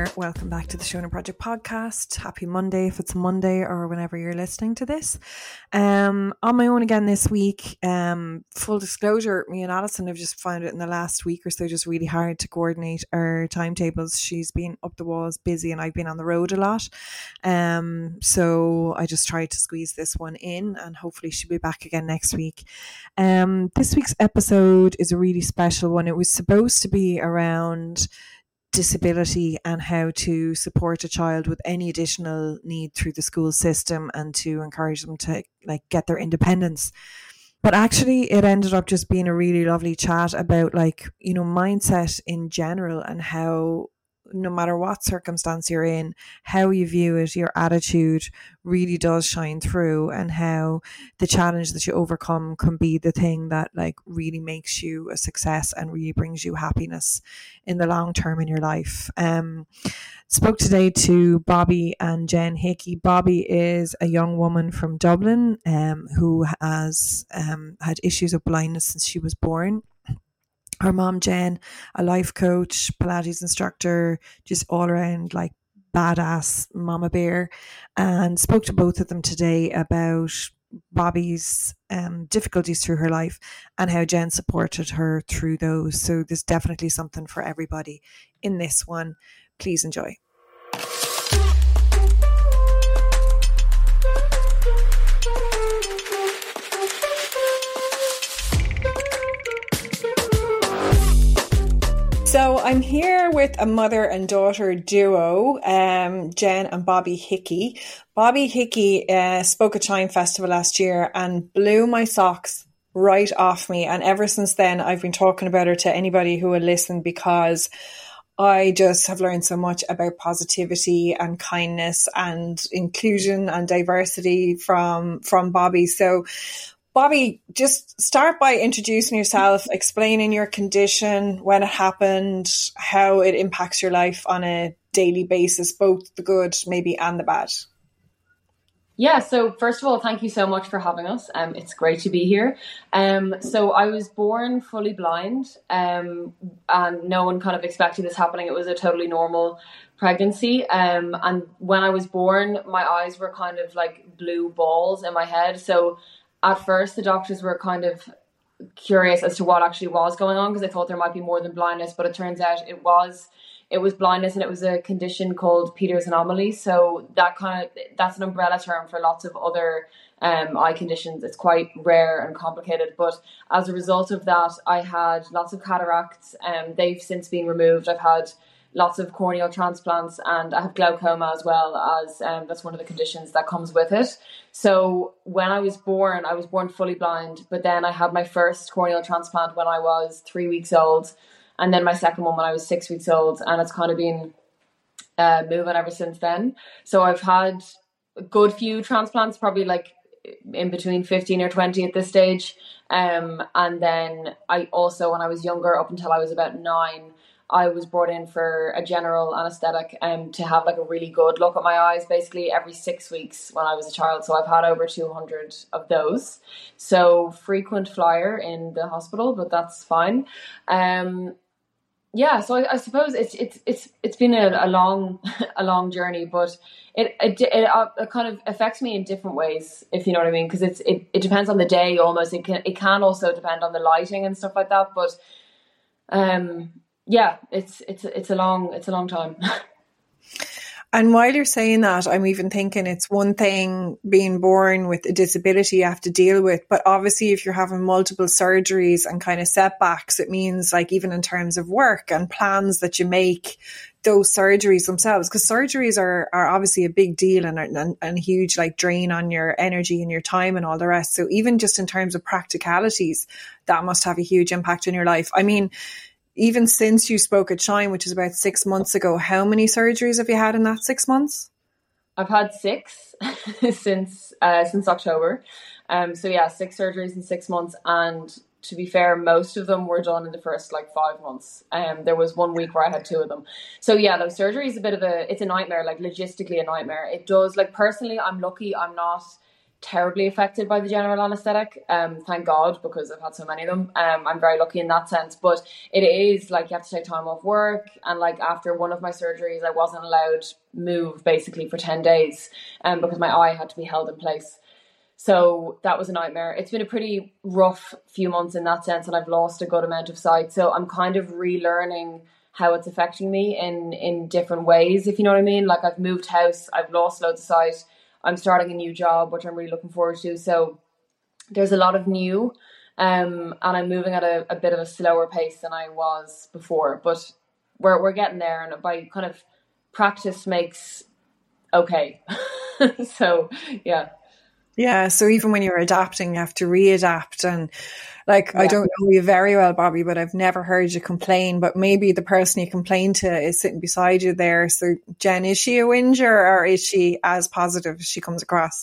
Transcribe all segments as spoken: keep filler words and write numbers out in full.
there. Welcome back to the Shona Project podcast. Happy Monday if it's Monday or whenever you're listening to this. Um, on my own again this week. Um, full disclosure, me and Alison have just found it in the last week or so just really hard to coordinate our timetables. She's been up the walls busy and I've been on the road a lot. Um, so I just tried to squeeze this one in and hopefully she'll be back again next week. Um, this week's episode is a really special one. It was supposed to be around disability and how to support a child with any additional need through the school system and to encourage them to like get their independence. But actually it ended up just being a really lovely chat about like, you know, mindset in general and how no matter what circumstance you're in, how you view it, your attitude really does shine through, and how the challenge that you overcome can be the thing that like really makes you a success and really brings you happiness in the long term in your life. Um, spoke today to Bobby and Jen Hickey. Bobby is a young woman from Dublin um, who has um, had issues of blindness since she was born. Her mom, Jen, a life coach, Pilates instructor, just all around like badass mama bear, and spoke to both of them today about Bobby's um, difficulties through her life and how Jen supported her through those. So there's definitely something for everybody in this one. Please enjoy. So I'm here with a mother and daughter duo, um, Jen and Bobby Hickey. Bobby Hickey uh, spoke at Chime Festival last year and blew my socks right off me. And ever since then, I've been talking about her to anybody who will listen because I just have learned so much about positivity and kindness and inclusion and diversity from, from Bobby. So Bobby, just start by introducing yourself, explaining your condition, when it happened, how it impacts your life on a daily basis, both the good maybe and the bad. Yeah, so first of all, thank you so much for having us. Um, it's great to be here. Um, so I was born fully blind, um, and no one kind of expected this happening. It was a totally normal pregnancy. Um, and when I was born, my eyes were kind of like blue balls in my head. So at first, the doctors were kind of curious as to what actually was going on because they thought there might be more than blindness, but it turns out it was it was blindness, and it was a condition called Peters anomaly. So that kind of that's an umbrella term for lots of other um, eye conditions. It's quite rare and complicated, but as a result of that, I had lots of cataracts, and um, they've since been removed. I've had lots of corneal transplants, and I have glaucoma as well, as um, that's one of the conditions that comes with it. So when I was born, I was born fully blind, but then I had my first corneal transplant when I was three weeks old, and then my second one when I was six weeks old, and it's kind of been uh, moving ever since then. So I've had a good few transplants, probably like in between fifteen or twenty at this stage. Um, and then I also, when I was younger, up until I was about nine, I was brought in for a general anaesthetic um, to have like a really good look at my eyes basically every six weeks when I was a child. So I've had over two hundred of those. So frequent flyer in the hospital, but that's fine. Um, yeah, so I, I suppose it's it's it's it's been a, a long a long journey, but it it, it it kind of affects me in different ways, if you know what I mean, because it's it, it depends on the day almost. It can it can also depend on the lighting and stuff like that, but um. Yeah, it's it's it's a long it's a long time. And while you're saying that, I'm even thinking it's one thing being born with a disability you have to deal with, but obviously if you're having multiple surgeries and kind of setbacks, it means like even in terms of work and plans that you make, those surgeries themselves, because surgeries are are obviously a big deal and, and and huge like drain on your energy and your time and all the rest. So even just in terms of practicalities, that must have a huge impact on your life. I mean, even since you spoke at Chime, which is about six months ago, how many surgeries have you had in that six months? I've had six since uh, since October. Um, so yeah, six surgeries in six months. And to be fair, most of them were done in the first like five months. Um, there was one week where I had two of them. So yeah, those surgeries, a bit of a, it's a nightmare, like logistically a nightmare. It does, like personally, I'm lucky I'm not terribly affected by the general anaesthetic. Um, thank God, because I've had so many of them. Um, I'm very lucky in that sense. But it is like you have to take time off work. And like after one of my surgeries, I wasn't allowed move basically for ten days um, because my eye had to be held in place. So that was a nightmare. It's been a pretty rough few months in that sense, and I've lost a good amount of sight. So I'm kind of relearning how it's affecting me in, in different ways, if you know what I mean. Like I've moved house, I've lost loads of sight. I'm starting a new job, which I'm really looking forward to. So there's a lot of new, um, and I'm moving at a, a bit of a slower pace than I was before. But we're we're getting there, and by kind of practice makes okay. So yeah. Yeah, so even when you're adapting, you have to readapt. And like, yeah. I don't know you very well, Bobby, but I've never heard you complain. But maybe the person you complain to is sitting beside you there. So Jen, is she a whinger, or is she as positive as she comes across?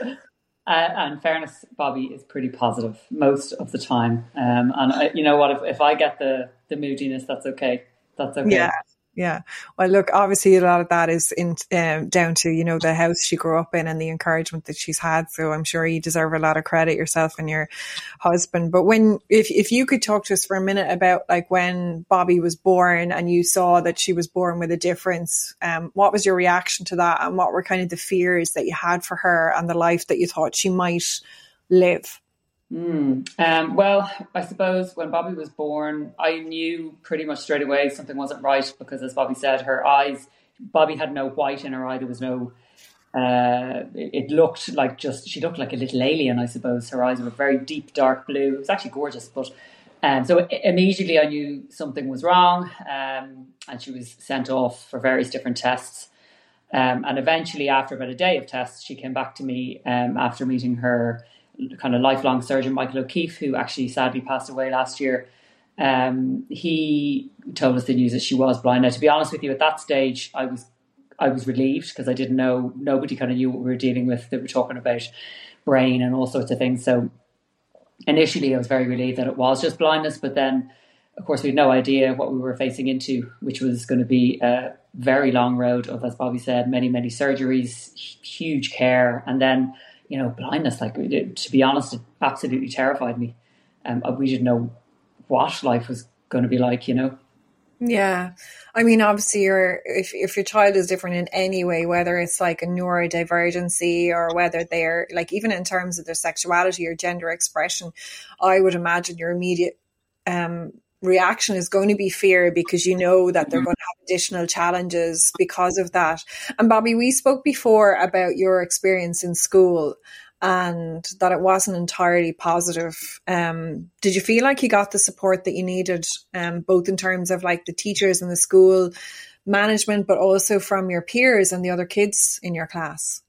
Uh, in fairness, Bobby is pretty positive most of the time. Um, and I, you know what, if, if I get the, the moodiness, that's okay. That's okay. Yeah. Yeah. Well, look, obviously a lot of that is in, um, down to, you know, the house she grew up in and the encouragement that she's had. So I'm sure you deserve a lot of credit, yourself and your husband. But when, if, if you could talk to us for a minute about like when Bobby was born and you saw that she was born with a difference, um, what was your reaction to that? And what were kind of the fears that you had for her and the life that you thought she might live? Mm. Um, well, I suppose when Bobby was born, I knew pretty much straight away something wasn't right because, as Bobby said, her eyes, Bobby had no white in her eye. There was no, uh, it, it looked like just, she looked like a little alien, I suppose. Her eyes were very deep, dark blue. It was actually gorgeous. But um, so immediately I knew something was wrong, um, and she was sent off for various different tests. Um, and eventually, after about a day of tests, she came back to me um, after meeting her kind of lifelong surgeon, Michael O'Keefe, who actually sadly passed away last year. Um, he told us the news that she was blind. Now, to be honest with you, at that stage, I was I was relieved because I didn't know, nobody kind of knew what we were dealing with. They were talking about brain and all sorts of things. So initially, I was very relieved that it was just blindness. But then, of course, we had no idea what we were facing into, which was going to be a very long road of, as Bobby said, many, many surgeries, huge care, and then, you know, blindness. Like, to be honest, it absolutely terrified me. Um, we didn't know what life was going to be like, you know. Yeah. I mean, obviously, you're, if, if your child is different in any way, whether it's like a neurodivergency or whether they're like, even in terms of their sexuality or gender expression, I would imagine your immediate um, reaction is going to be fear, because you know that they're going to have additional challenges because of that. And Bobby, we spoke before about your experience in school and that it wasn't entirely positive. Um, did you feel like you got the support that you needed, um, both in terms of like the teachers and the school management, but also from your peers and the other kids in your class?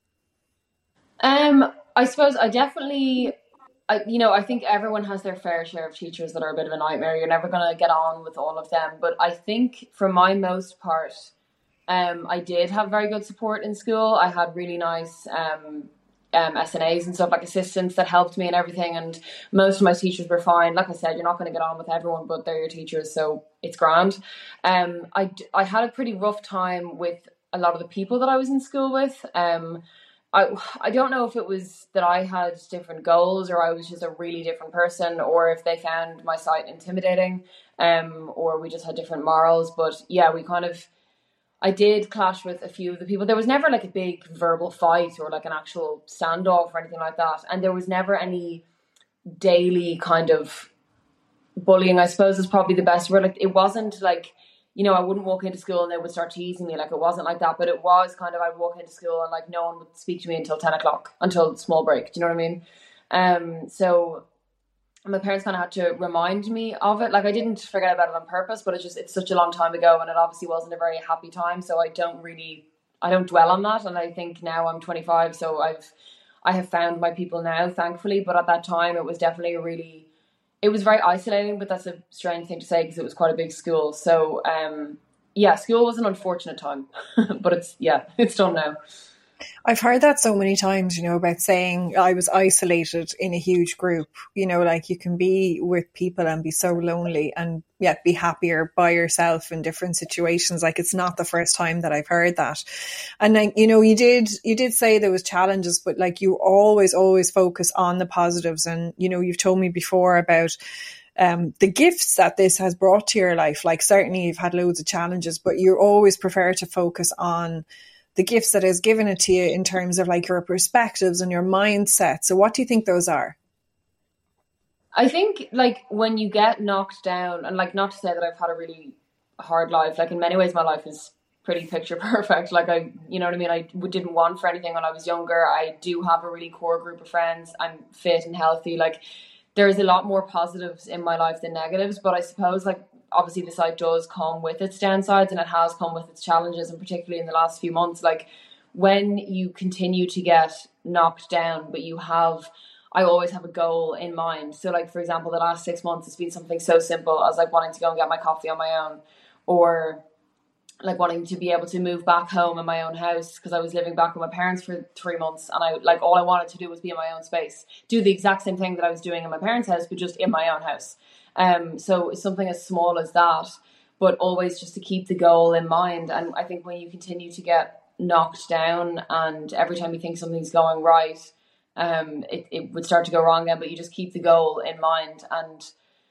Um, I suppose I definitely... I, you know, I think everyone has their fair share of teachers that are a bit of a nightmare. You're never going to get on with all of them. But I think for my most part, um, I did have very good support in school. I had really nice um, um, S N As and stuff, like assistants that helped me and everything. And most of my teachers were fine. Like I said, you're not going to get on with everyone, but they're your teachers, so it's grand. Um, I, I had a pretty rough time with a lot of the people that I was in school with. Um I I don't know if it was that I had different goals or I was just a really different person, or if they found my sight intimidating, um, or we just had different morals. But yeah, we kind of, I did clash with a few of the people. There was never like a big verbal fight or like an actual standoff or anything like that. And there was never any daily kind of bullying, I suppose is probably the best word. Like, it wasn't like, you know, I wouldn't walk into school and they would start teasing me. Like, it wasn't like that, but it was kind of, I'd walk into school and like no one would speak to me until ten o'clock, until small break. Do you know what I mean? Um, so my parents kind of had to remind me of it. Like, I didn't forget about it on purpose, but it's just, it's such a long time ago and it obviously wasn't a very happy time. So I don't really, I don't dwell on that. And I think now I'm twenty-five, so I've, I have found my people now, thankfully. But at that time, it was definitely a really, it was very isolating, but that's a strange thing to say because it was quite a big school. So, um, yeah, school was an unfortunate time, but it's, yeah, it's done now. I've heard that so many times, you know, about saying I was isolated in a huge group. You know, like you can be with people and be so lonely and yet be happier by yourself in different situations. Like it's not the first time that I've heard that. And like, you know, you did, you did say there was challenges, but like you always, always focus on the positives. And, you know, you've told me before about um, the gifts that this has brought to your life. Like certainly you've had loads of challenges, but you always prefer to focus on the gifts that has given it to you in terms of like your perspectives and your mindset. So what do you think those are? I think like when you get knocked down, and like not to say that I've had a really hard life, like in many ways my life is pretty picture perfect. Like I, you know what I mean? I didn't want for anything when I was younger. I do have a really core group of friends. I'm fit and healthy. Like there's a lot more positives in my life than negatives, but I suppose like obviously the site does come with its downsides and it has come with its challenges, and particularly in the last few months, like when you continue to get knocked down, but you have, I always have a goal in mind. So like, for example, the last six months, it's been something so simple as like wanting to go and get my coffee on my own, or like wanting to be able to move back home in my own house, because I was living back with my parents for three months and I like all I wanted to do was be in my own space, do the exact same thing that I was doing in my parents' house, but just in my own house. Um, so something as small as that, but always just to keep the goal in mind. And I think when you continue to get knocked down and every time you think something's going right, um, it, it would start to go wrong again, but you just keep the goal in mind. And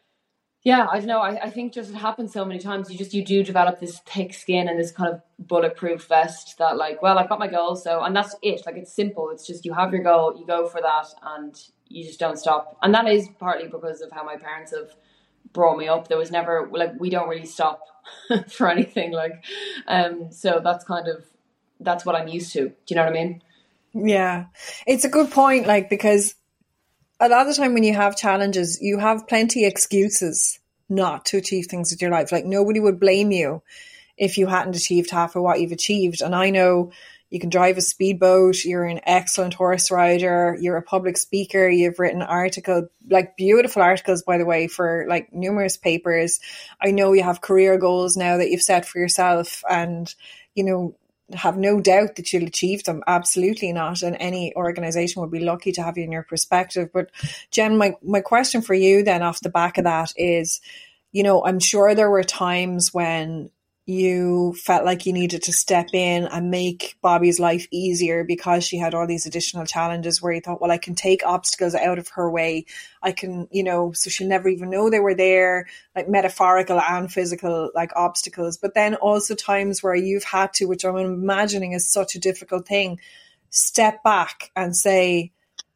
yeah, I don't know. I, I think just it happens so many times. You just, you do develop this thick skin and this kind of bulletproof vest that like, well, I've got my goal. So, and that's it. Like, it's simple. It's just, you have your goal, you go for that and you just don't stop. And that is partly because of how my parents have brought me up. There was never like, we don't really stop for anything. Like, um, so that's kind of, that's what I'm used to. Do you know what I mean? Yeah, it's a good point. Like, because a lot of the time when you have challenges, you have plenty of excuses not to achieve things with your life. Like nobody would blame you if you hadn't achieved half of what you've achieved. And I know you can drive a speedboat, you're an excellent horse rider, you're a public speaker, you've written article, like beautiful articles, by the way, for like numerous papers. I know you have career goals now that you've set for yourself, and, you know, have no doubt that you'll achieve them. Absolutely not. And any organization would be lucky to have you in your perspective. But Jen, my, my question for you then off the back of that is, you know, I'm sure there were times when you felt like you needed to step in and make Bobby's life easier because she had all these additional challenges, where you thought, well, I can take obstacles out of her way. I can, you know, so she'll never even know they were there, like metaphorical and physical, like obstacles. But then also times where you've had to, which I'm imagining is such a difficult thing, step back and say,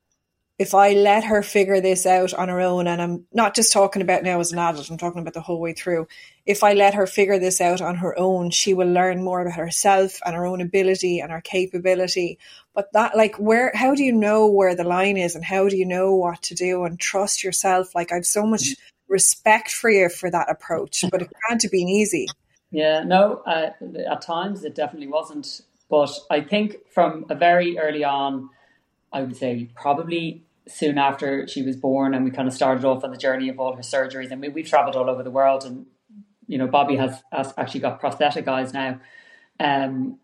if I let her figure this out on her own, and I'm not just talking about now as an adult, I'm talking about the whole way through. If I let her figure this out on her own, she will learn more about herself and her own ability and her capability. But that, like, where, how do you know where the line is, and how do you know what to do and trust yourself? Like, I've so much respect for you for that approach, but it can't have been easy. Yeah, no, uh, at times it definitely wasn't. But I think from a very early on, I would say probably soon after she was born, and we kind of started off on the journey of all her surgeries. I mean, we've traveled all over the world, and, you know, Bobby has, has actually got prosthetic eyes now. Um,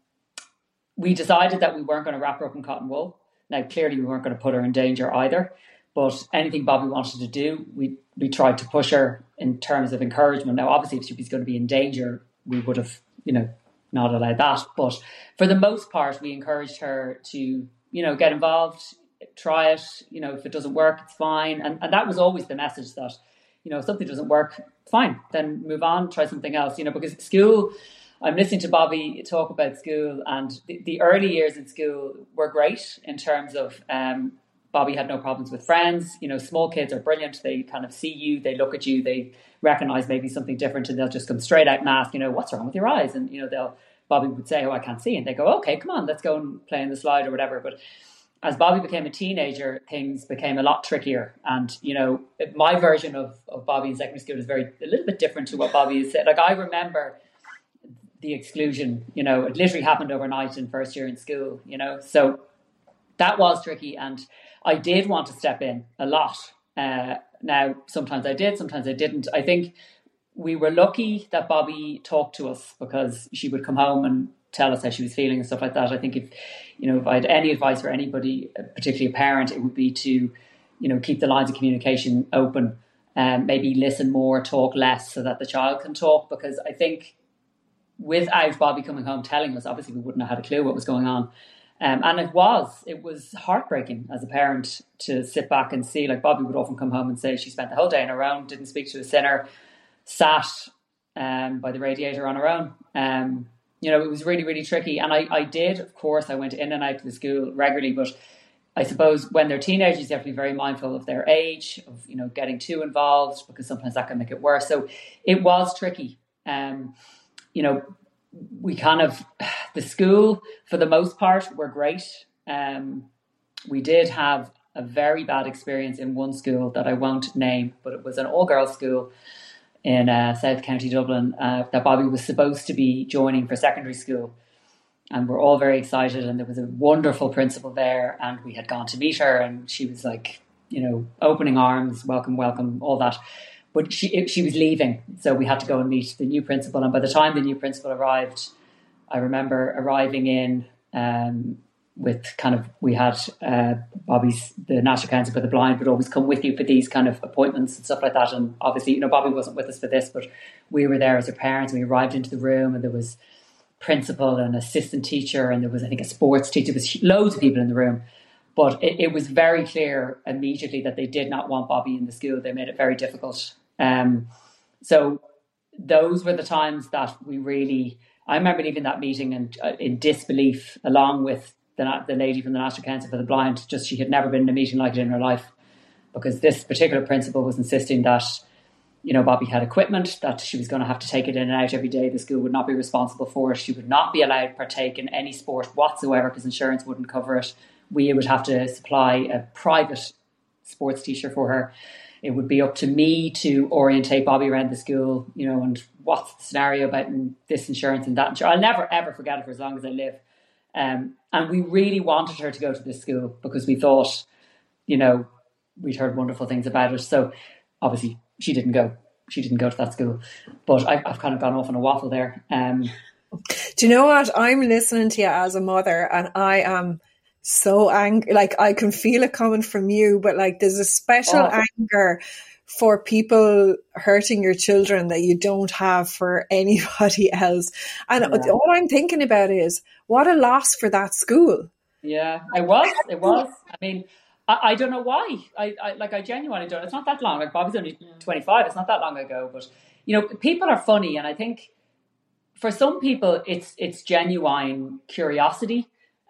we decided that we weren't going to wrap her up in cotton wool. Now, clearly we weren't going to put her in danger either, but anything Bobby wanted to do, we, we tried to push her in terms of encouragement. Now, obviously, if she was going to be in danger, we would have, you know, not allowed that. But for the most part, we encouraged her to, you know, get involved, try it. You know, if it doesn't work, it's fine. And and that was always the message, that, you know, if something doesn't work, fine, then move on, try something else. You know, because school, I'm listening to Bobby talk about school, and the, the early years in school were great in terms of um, Bobby had no problems with friends. You know, small kids are brilliant. They kind of see you, they look at you, they recognize maybe something different, and they'll just come straight out and ask, you know, what's wrong with your eyes? And, you know, they'll, Bobby would say, oh, I can't see. And they go, okay, come on, let's go and play in the slide or whatever. But as Bobby became a teenager, things became a lot trickier. And, you know, my version of, of Bobby in secondary school is very, a little bit different to what Bobby has said. Like, I remember the exclusion, you know, it literally happened overnight in first year in school, you know. So that was tricky. And I did want to step in a lot. Uh, now, sometimes I did, sometimes I didn't. I think we were lucky that Bobby talked to us, because she would come home and tell us how she was feeling and stuff like that. I think if you know, if I had any advice for anybody, particularly a parent, it would be to, you know, keep the lines of communication open, and um, maybe listen more, talk less, so that the child can talk. Because I think without Bobby coming home telling us, obviously we wouldn't have had a clue what was going on. Um, and it was, it was heartbreaking as a parent to sit back and see, like Bobby would often come home and say she spent the whole day on her own, didn't speak to a sinner, sat um, by the radiator on her own. Um, you know, it was really, really tricky. And I, I did, of course, I went in and out of the school regularly, but I suppose when they're teenagers, you have to be very mindful of their age, of, you know, getting too involved, because sometimes that can make it worse. So it was tricky. Um, you know, we kind of, the school for the most part were great. Um, we did have a very bad experience in one school that I won't name, but it was an all-girls school in uh, South County Dublin uh, that Bobby was supposed to be joining for secondary school. And we're all very excited, and there was a wonderful principal there, and we had gone to meet her, and she was like, you know, opening arms, welcome, welcome, all that. But she she was leaving, so we had to go and meet the new principal. And by the time the new principal arrived, I remember arriving in um, with kind of, we had uh, Bobby's, the National Council for the Blind would always come with you for these kind of appointments and stuff like that. And obviously, you know, Bobby wasn't with us for this, but we were there as her parents. We arrived into the room, and there was principal and assistant teacher, and there was, I think, a sports teacher. There was loads of people in the room. But it, it was very clear immediately that they did not want Bobby in the school. They made it very difficult. Um, so those were the times that we really, I remember leaving that meeting and uh, in disbelief, along with the, the lady from the National Council for the Blind. Just, she had never been in a meeting like it in her life, because this particular principal was insisting that, you know, Bobby had equipment, that she was going to have to take it in and out every day. The school would not be responsible for it. She would not be allowed to partake in any sport whatsoever, because insurance wouldn't cover it. We would have to supply a private sports teacher for her. It would be up to me to orientate Bobby around the school, you know, and what's the scenario about this insurance and that insurance. I'll never, ever forget it for as long as I live. Um, and we really wanted her to go to this school, because we thought, you know, we'd heard wonderful things about it. So obviously she didn't go. She didn't go to that school. But I, I've kind of gone off on a waffle there. Um, Do you know what? I'm listening to you as a mother, and I am so angry. Like, I can feel it coming from you, but like, there's a special oh. anger for people hurting your children that you don't have for anybody else. And yeah. all I'm thinking about is, what a loss for that school. Yeah, it was. It was. I mean, I, I don't know why. I, I like. I genuinely don't. It's not that long. Like, Bobby's only twenty-five. It's not that long ago. But you know, people are funny, and I think for some people, it's it's genuine curiosity.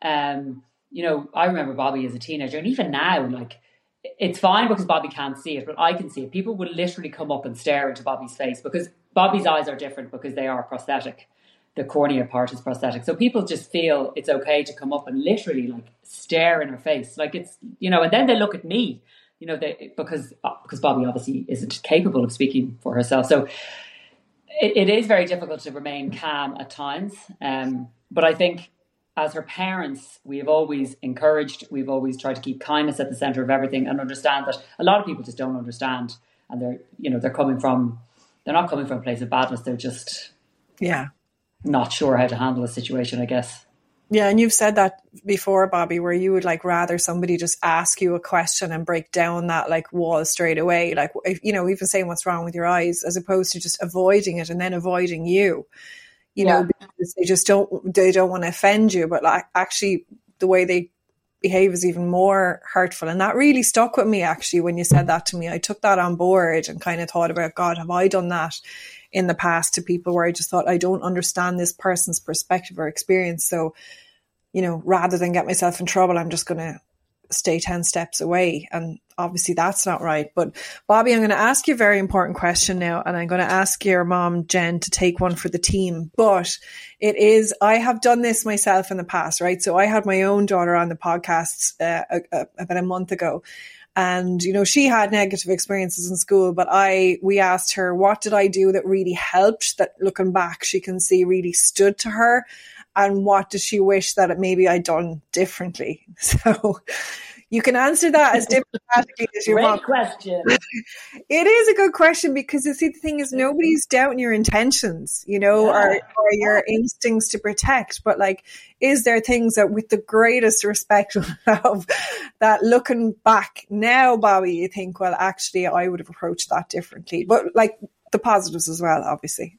Um. You know, I remember Bobby as a teenager, and even now, like, it's fine because Bobby can't see it, but I can see it. People would literally come up and stare into Bobby's face, because Bobby's eyes are different because they are prosthetic. The cornea part is prosthetic. So people just feel it's okay to come up and literally like stare in her face. Like, it's, you know, and then they look at me, you know, they, because, because Bobby obviously isn't capable of speaking for herself. So it, it is very difficult to remain calm at times. Um, but I think, as her parents, we have always encouraged, we've always tried to keep kindness at the centre of everything, and understand that a lot of people just don't understand, and they're, you know, they're coming from, they're not coming from a place of badness. They're just, yeah, not sure how to handle a situation, I guess. Yeah, and you've said that before, Bobby, where you would like rather somebody just ask you a question and break down that like wall straight away, like, you know, even saying what's wrong with your eyes, as opposed to just avoiding it and then avoiding you. You yeah. know, because they just don't, they don't want to offend you, but like actually the way they behave is even more hurtful. And that really stuck with me, actually, when you said that to me. I took that on board and kind of thought about, God, have I done that in the past to people where I just thought, I don't understand this person's perspective or experience. So, you know, rather than get myself in trouble, I'm just going to stay ten steps away. And obviously that's not right. But Bobby, I'm going to ask you a very important question now, and I'm going to ask your mom, Jen, to take one for the team. But it is, I have done this myself in the past, right? So I had my own daughter on the podcast uh, a, a, about a month ago. And, you know, she had negative experiences in school, but I, we asked her, what did I do that really helped, that looking back, she can see really stood to her? And what did she wish that it maybe I'd done differently? So You can answer that as diplomatically as you Great want. question. It is a good question because you see, the thing is, nobody's doubting your intentions, you know, Yeah. or, or your instincts to protect. But like, is there things that, with the greatest respect of that, looking back now, Bobby, you think, well, actually, I would have approached that differently. But like the positives as well, obviously.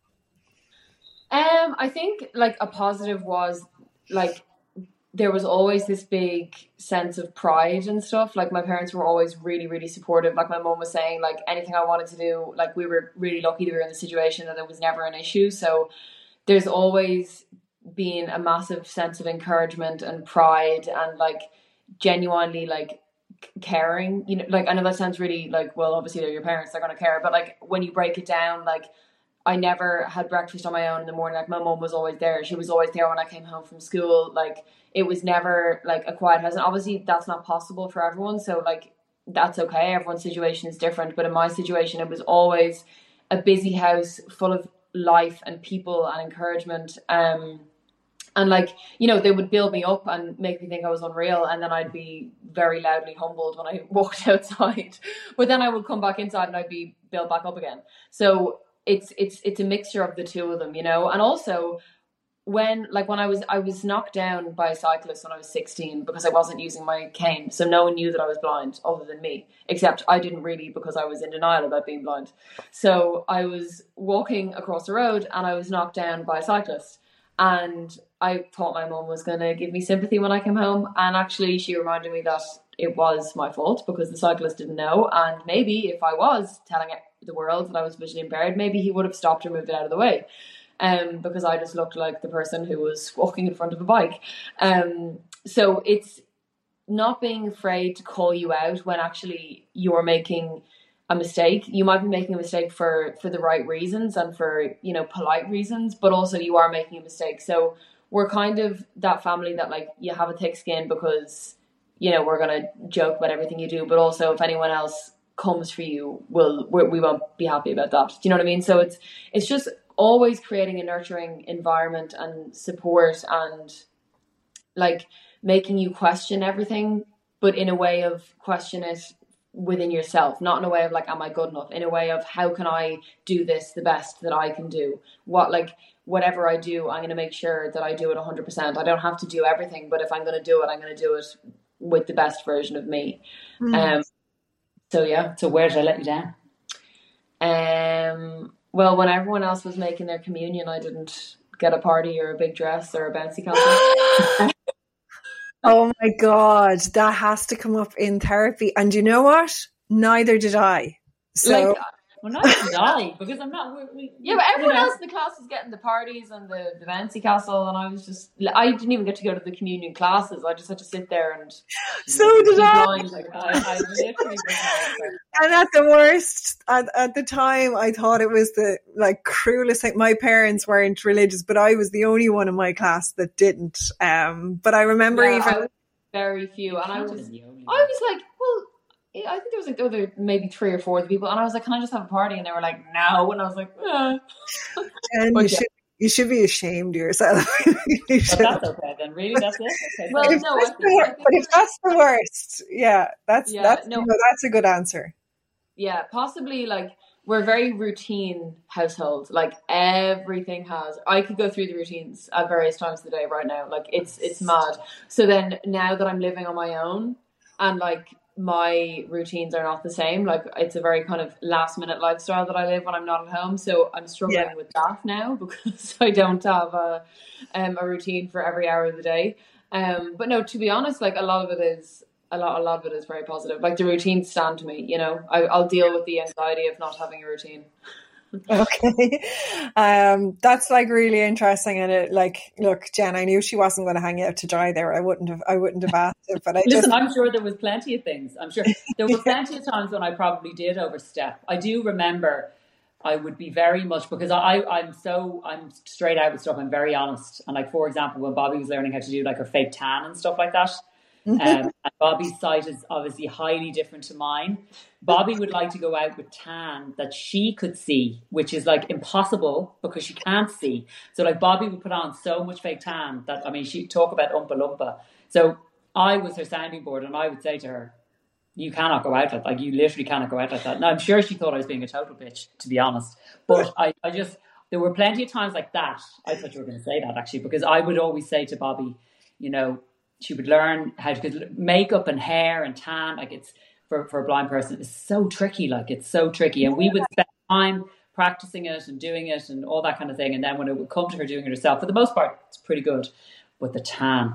Um, I think like a positive was like there was always this big sense of pride and stuff. Like my parents were always really, really supportive. Like my mom was saying, like anything I wanted to do, like we were really lucky that we were in the situation that it was never an issue. So there's always been a massive sense of encouragement and pride and like genuinely like caring. You know, like I know that sounds really like, well, obviously they're your parents, they're going to care. But like when you break it down, like I never had breakfast on my own in the morning. Like my mom was always there. She was always there when I came home from school. Like it was never like a quiet house. And obviously that's not possible for everyone. So like, that's okay. Everyone's situation is different. But in my situation, it was always a busy house full of life and people and encouragement. Um, and like, you know, they would build me up and make me think I was unreal. And then I'd be very loudly humbled when I walked outside. But then I would come back inside and I'd be built back up again. So it's it's it's a mixture of the two of them, you know. And also when like when I was I was knocked down by a cyclist when I was sixteen because I wasn't using my cane, so no one knew that I was blind other than me, except I didn't really, because I was in denial about being blind. So I was walking across the road and I was knocked down by a cyclist, and I thought my mum was going to give me sympathy when I came home, and actually she reminded me that it was my fault because the cyclist didn't know, and maybe if I was telling the world that I was visually impaired, maybe he would have stopped or moved it out of the way, um, because I just looked like the person who was walking in front of a bike. Um, so it's not being afraid to call you out when actually you're making a mistake. You might be making a mistake for for the right reasons and for, you know, polite reasons, but also you are making a mistake. So we're kind of that family that like you have a thick skin because, you know, we're going to joke about everything you do, but also if anyone else comes for you, we'll, we won't be happy about that. Do you know what I mean? So it's, it's just always creating a nurturing environment and support and like making you question everything, but in a way of question it within yourself, not in a way of like, am I good enough? In a way of how can I do this the best that I can do? What, like, whatever I do, I'm going to make sure that I do it one hundred percent. I don't have to do everything, but if I'm going to do it, I'm going to do it with the best version of me. Mm. Um, so yeah. So where did I let you down? Um. Well, when everyone else was making their communion, I didn't get a party or a big dress or a bouncy castle. Oh my God, that has to come up in therapy. And you know what? Neither did I. So. Like, well, not did I, because I'm not. We, we, yeah, but everyone you know. else in the class was getting the parties and the, the bouncy castle, and I was just. I didn't even get to go to the communion classes. I just had to sit there and. So did I. Like, I, I literally was and at the worst, at, at the time, I thought it was the like cruelest thing. My parents weren't religious, but I was the only one in my class that didn't. Um, but I remember yeah, even I was very few, and I was. I was like, well. I think there was like the other maybe three or four of the people, and I was like, "Can I just have a party?" And they were like, "No," and I was like, eh. "And you yeah. should you should be ashamed of yourself." you but that's okay then. Really, that's it. Okay, well, so no, I think, I think but if that's the worst, yeah, that's yeah, that's no, you know, that's a good answer. Yeah, possibly like we're a very routine household. Like everything has. I could go through the routines at various times of the day right now. Like it's it's mad. So then now that I'm living on my own and like. My routines are not the same. Like it's a very kind of last minute lifestyle that I live when I'm not at home. So I'm struggling yeah. with that now because I don't have a um a routine for every hour of the day. Um, but no, to be honest, like a lot of it is a lot. A lot of it is very positive. Like the routines stand to me. You know, I, I'll deal with the anxiety of not having a routine. Okay, um, that's like really interesting, and it like look, Jen, I knew she wasn't going to hang out to dry there. I wouldn't have, I wouldn't have asked it, but I listen. just... I'm sure there was plenty of things. I'm sure there were plenty of times when I probably did overstep. I do remember I would be very much because I, I'm so I'm straight out with stuff. I'm very honest, and like for example, when Bobby was learning how to do like her fake tan and stuff like that. Um, and Bobby's site is obviously highly different to mine. Bobby would like to go out with tan that she could see, which is like impossible because she can't see. So like Bobby would put on so much fake tan that, I mean, she'd talk about Oompa Loompa. So I was her sounding board, and I would say to her, you cannot go out like like you literally cannot go out like that. Now I'm sure she thought I was being a total bitch, to be honest. But I, I just there were plenty of times like that. I thought you were going to say that actually, because I would always say to Bobby, you know, she would learn how to, because makeup and hair and tan, like it's for, for a blind person, it's so tricky. Like it's so tricky. And we would spend time practicing it and doing it and all that kind of thing. And then when it would come to her doing it herself, for the most part, it's pretty good. But the tan.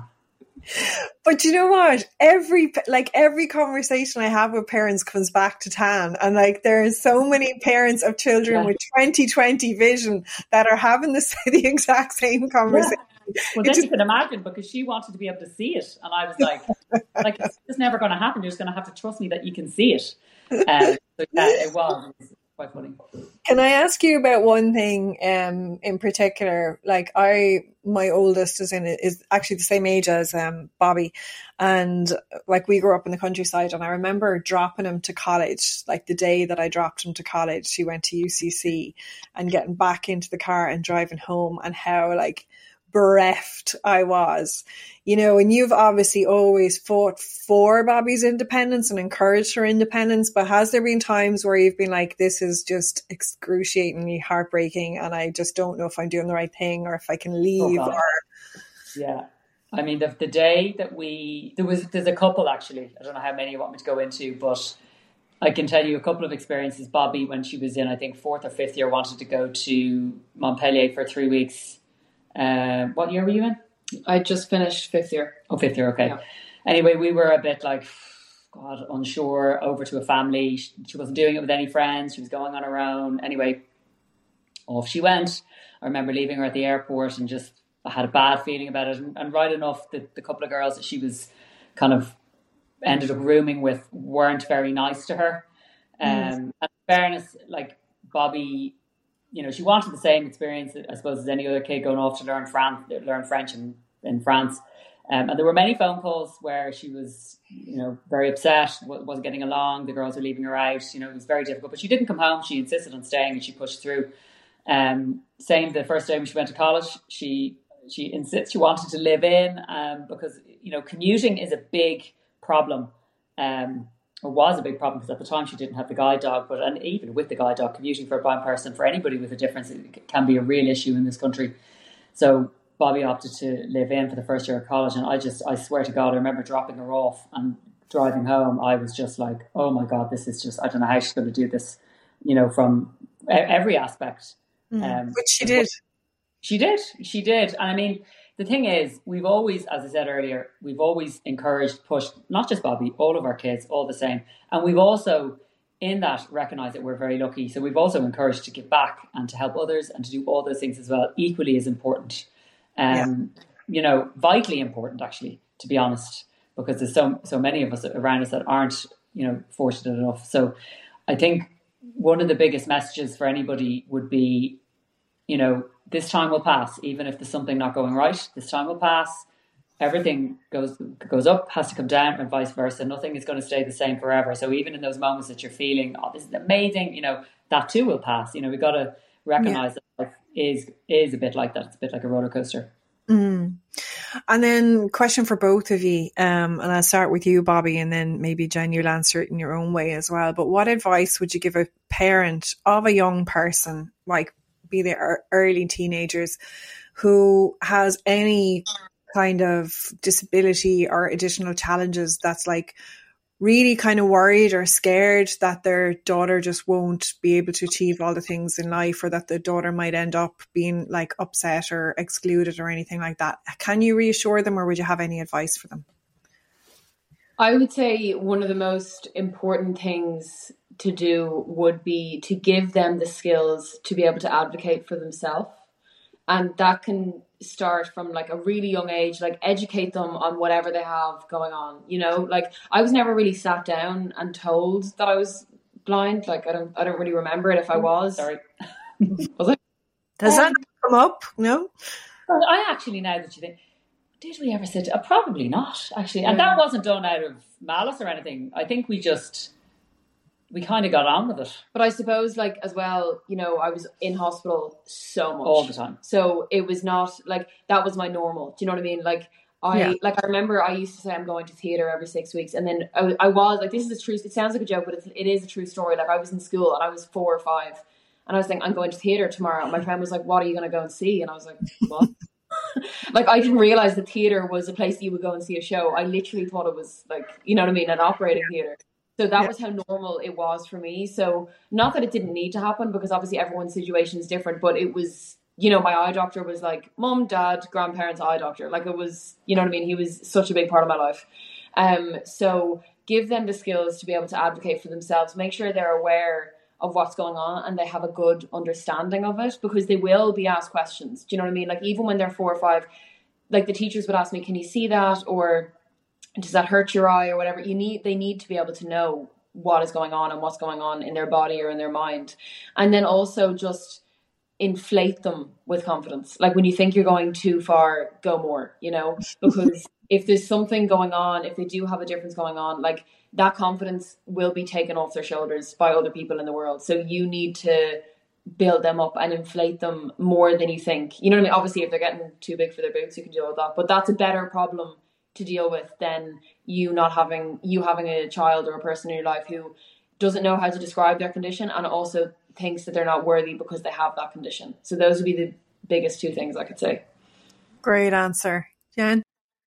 But you know what? Every like every conversation I have with parents comes back to tan, and like there are so many parents of children yeah. with twenty twenty vision that are having the, the exact same conversation. Yeah. Well, then just, you can imagine, because she wanted to be able to see it, and I was like, like it's just never going to happen. You're just going to have to trust me that you can see it. Uh, so yeah, it was. It was quite funny. Can I ask you about one thing um, in particular? Like I, my oldest is in is actually the same age as um, Bobby, and like we grew up in the countryside, and I remember dropping him to college. Like the day that I dropped him to college, he went to U C C, and getting back into the car and driving home, and how like bereft I was, you know, and you've obviously always fought for Bobby's independence and encouraged her independence, but has there been times where you've been like, this is just excruciatingly heartbreaking and I just don't know if I'm doing the right thing or if I can leave? Oh, or yeah, I mean the, the day that we there was there's a couple actually, I don't know how many you want me to go into, but I can tell you a couple of experiences. Bobby, when she was in I think fourth or fifth year, wanted to go to Montpellier for three weeks. Uh, what year were you in? I just finished fifth year. Oh, fifth year, okay. Yeah. Anyway, we were a bit like, God, unsure, over to a family. She, she wasn't doing it with any friends. She was going on her own. Anyway, off she went. I remember leaving her at the airport and just, I had a bad feeling about it. And, and right enough, the, the couple of girls that she was kind of ended up rooming with weren't very nice to her. Um, mm. And in fairness, like Bobby, you know, she wanted the same experience, I suppose, as any other kid going off to learn France, learn French in, in France. Um, and there were many phone calls where she was, you know, very upset, wasn't getting along. The girls were leaving her out. You know, it was very difficult. But she didn't come home. She insisted on staying and she pushed through. Um, same the first day when she went to college, she she insisted she wanted to live in um, because, you know, commuting is a big problem. Um Or was a big problem, because at the time she didn't have the guide dog, but and even with the guide dog, commuting for a blind person, for anybody with a difference, it can be a real issue in this country. So Bobby opted to live in for the first year of college, and I just, I swear to God, I remember dropping her off and driving home. I was just like, oh my God, this is just, I don't know how she's going to do this, you know, from every aspect. Mm, um, which she did. She did, she did. And I mean, the thing is, we've always, as I said earlier, we've always encouraged, pushed, not just Bobby, all of our kids, all the same. And we've also, in that, recognised that we're very lucky. So we've also encouraged to give back and to help others and to do all those things as well, equally as important. Um, yeah. You know, vitally important, actually, to be honest, because there's so so many of us around us that aren't, you know, fortunate enough. So I think one of the biggest messages for anybody would be, you know, this time will pass. Even if there's something not going right, this time will pass. Everything goes goes up, has to come down, and vice versa. Nothing is going to stay the same forever. So even in those moments that you're feeling, oh, this is amazing, you know, that too will pass. You know, we've got to recognize yeah. that life is is a bit like that. It's a bit like a roller coaster. Mm. And then question for both of you, um, and I'll start with you, Bobby, and then maybe Jen, you'll answer it in your own way as well. But what advice would you give a parent of a young person, like be they early teenagers, who has any kind of disability or additional challenges, that's like really kind of worried or scared that their daughter just won't be able to achieve all the things in life, or that the daughter might end up being like upset or excluded or anything like that? Can you reassure them, or would you have any advice for them? I would say one of the most important things to do would be to give them the skills to be able to advocate for themselves. And that can start from like a really young age, like educate them on whatever they have going on. You know, like I was never really sat down and told that I was blind. Like I don't, I don't really remember it if I was. Sorry. Was I? Does um, that come up? No? I actually, now that you think, did we ever sit? Uh, probably not, actually. And yeah. that wasn't done out of malice or anything. I think we just... we kind of got on with it. But I suppose, like, as well, you know, I was in hospital so much. All the time. So it was not, like, that was my normal. Do you know what I mean? Like, I Yeah. like I remember I used to say I'm going to theatre every six weeks, and then I, I was like, this is a true. It sounds like a joke, but it's, it is a true story. Like I was in school and I was four or five, and I was like, I'm going to theatre tomorrow. And my friend was like, what are you going to go and see? And I was like, what? Like I didn't realize that theatre was a place that you would go and see a show. I literally thought it was like, you know what I mean, an operating theatre. So that Yeah. was how normal it was for me. So not that it didn't need to happen, because obviously everyone's situation is different, but it was, you know, my eye doctor was like mum, dad, grandparents' eye doctor. Like it was, you know what I mean? He was such a big part of my life. Um, so give them the skills to be able to advocate for themselves. Make sure they're aware of what's going on and they have a good understanding of it, because they will be asked questions. Do you know what I mean? Like even when they're four or five, like the teachers would ask me, can you see that? Or does that hurt your eye or whatever? You need, they need to be able to know what is going on and what's going on in their body or in their mind. And then also just inflate them with confidence. Like when you think you're going too far, go more, you know, because if there's something going on, if they do have a difference going on, like that confidence will be taken off their shoulders by other people in the world. So you need to build them up and inflate them more than you think. You know what I mean? Obviously, if they're getting too big for their boots, you can deal with that. But that's a better problem to deal with than you not having you having a child or a person in your life who doesn't know how to describe their condition and also thinks that they're not worthy because they have that condition. So those would be the biggest two things I could say. Great answer. Jen?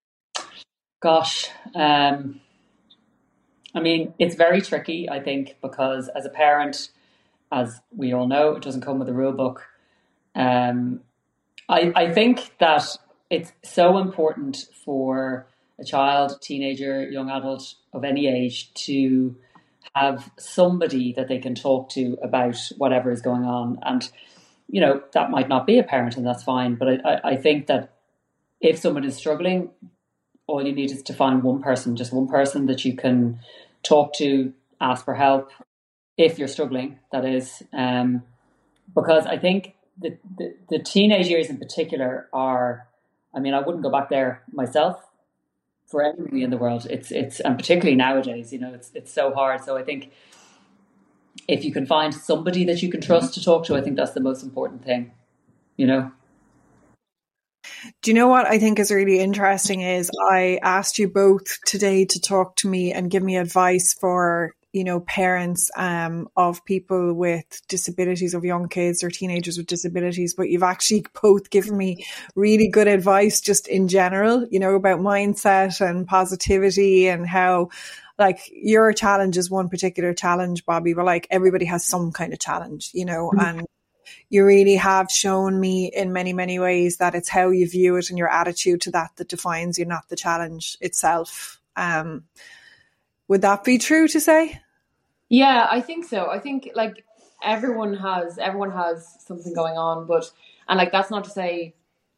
Gosh, um, I mean, it's very tricky, I think, because as a parent, as we all know, it doesn't come with a rule book. Um, I, I think that it's so important for a child, teenager, young adult of any age to have somebody that they can talk to about whatever is going on. And, you know, that might not be a parent and that's fine. But I, I think that if someone is struggling, all you need is to find one person, just one person that you can talk to, ask for help, if you're struggling, that is. Um, because I think the, the, the teenage years in particular are, I mean, I wouldn't go back there myself for anybody in the world. It's, it's, and particularly nowadays, you know, it's, it's so hard. So I think if you can find somebody that you can trust to talk to, I think that's the most important thing, you know? Do you know what I think is really interesting is I asked you both today to talk to me and give me advice for, you know, parents um, of people with disabilities, of young kids or teenagers with disabilities, but you've actually both given me really good advice just in general, you know, about mindset and positivity and how, like, your challenge is one particular challenge, Bobby, but like everybody has some kind of challenge, you know, mm-hmm. and you really have shown me in many, many ways that it's how you view it and your attitude to that that defines you, not the challenge itself. Um, would that be true to say? Yeah, I think so. I think like everyone has, everyone has something going on, but, and like, that's not to say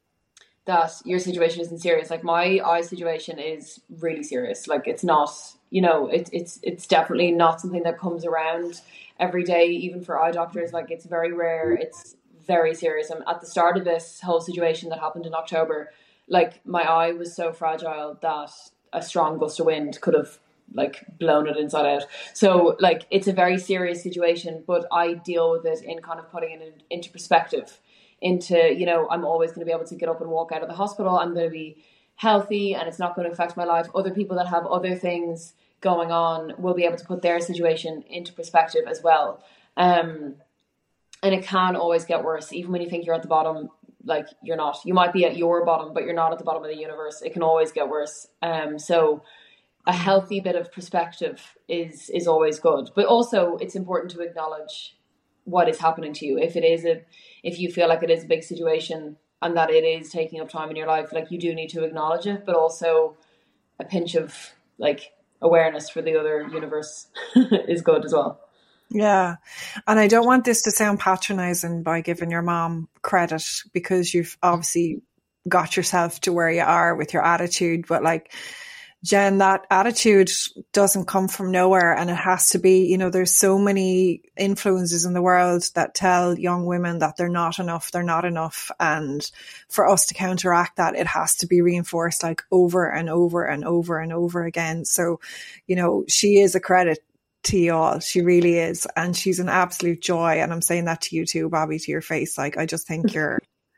that your situation isn't serious. Like my eye situation is really serious. Like it's not, you know, it, it's, it's definitely not something that comes around every day, even for eye doctors. Like it's very rare. It's very serious. And at the start of this whole situation that happened in October, like my eye was so fragile that a strong gust of wind could have like blown it inside out. So like it's a very serious situation, but I deal with it in kind of putting it into perspective, into, you know, I'm always going to be able to get up and walk out of the hospital. I'm going to be healthy and it's not going to affect my life. Other people that have other things going on will be able to put their situation into perspective as well. Um, and it can always get worse. Even when you think you're at the bottom, like you're not. You might be at your bottom, but you're not at the bottom of the universe. It can always get worse. Um, so a healthy bit of perspective is is always good. But also it's important to acknowledge what is happening to you. If it is a, if you feel like it is a big situation and that it is taking up time in your life, like you do need to acknowledge it, but also a pinch of like awareness for the other universe is good as well. Yeah. And I don't want this to sound patronizing by giving your mom credit, because you've obviously got yourself to where you are with your attitude, but like, Jen, that attitude doesn't come from nowhere, and it has to be, you know, there's so many influences in the world that tell young women that they're not enough, they're not enough. And for us to counteract that, it has to be reinforced like over and over and over and over again. So, you know, she is a credit to you all. She really is. And she's an absolute joy. And I'm saying that to you too, Bobby, to your face. Like, I just think you're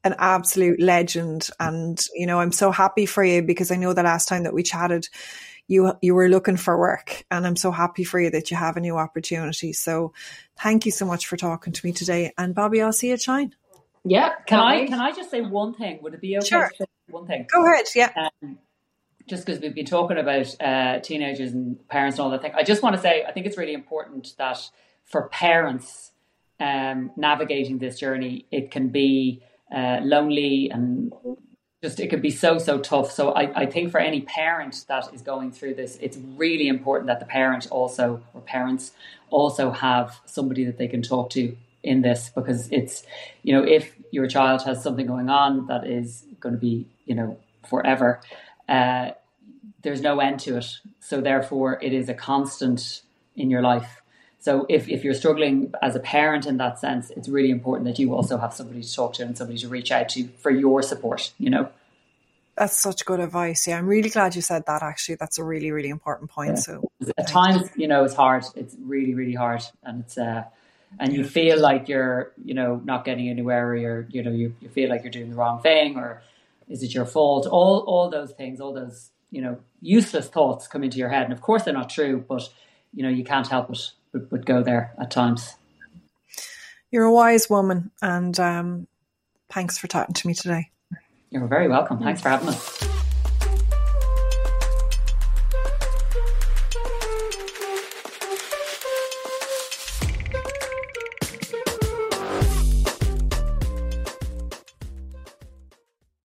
an absolute legend. And, you know, I'm so happy for you, because I know the last time that we chatted, you you were looking for work, and I'm so happy for you that you have a new opportunity. So thank you so much for talking to me today. And Bobby, I'll see you at Shine. Yeah. Can I can I just say one thing? Would it be okay Sure. to say one thing? Go ahead. Yeah. Um, just because we've been talking about uh, teenagers and parents and all that thing, I just want to say I think it's really important that for parents um, navigating this journey, it can be uh, lonely and just it can be so, so tough. So I, I think for any parent that is going through this, it's really important that the parent also, or parents also have somebody that they can talk to in this, because it's, you know, if your child has something going on that is going to be, you know, forever, uh, there's no end to it. So therefore it is a constant in your life. So if, if you're struggling as a parent in that sense, it's really important that you also have somebody to talk to and somebody to reach out to for your support, you know. That's such good advice. Yeah, I'm really glad you said that, actually. That's a really, really important point. Yeah. So at times, you know, it's hard. It's really, really hard. And it's, uh, and you feel like you're, you know, not getting anywhere, or you're, you know, you, you feel like you're doing the wrong thing, or is it your fault? All, all those things, all those, you know, useless thoughts come into your head. And of course they're not true, but, you know, you can't help it but, but go there at times. You're a wise woman, and um, thanks for talking to me today. You're very welcome. Thanks for having us.